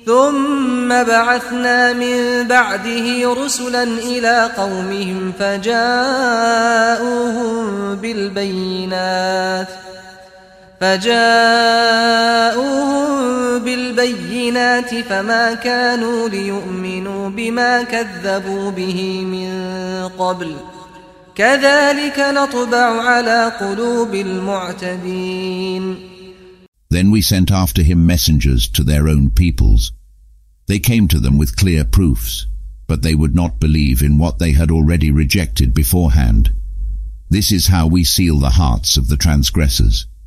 ثم بعثنا من بعده رسلا إلى قومهم فجاءوهم بالبينات فما كانوا ليؤمنوا بما كذبوا به من قبل كذلك نطبع على قلوب المعتدين. Then we sent after him messengers to their own peoples. They came to them with clear proofs, but they would not believe in what they had already rejected beforehand. This is how we seal the hearts of the transgressors.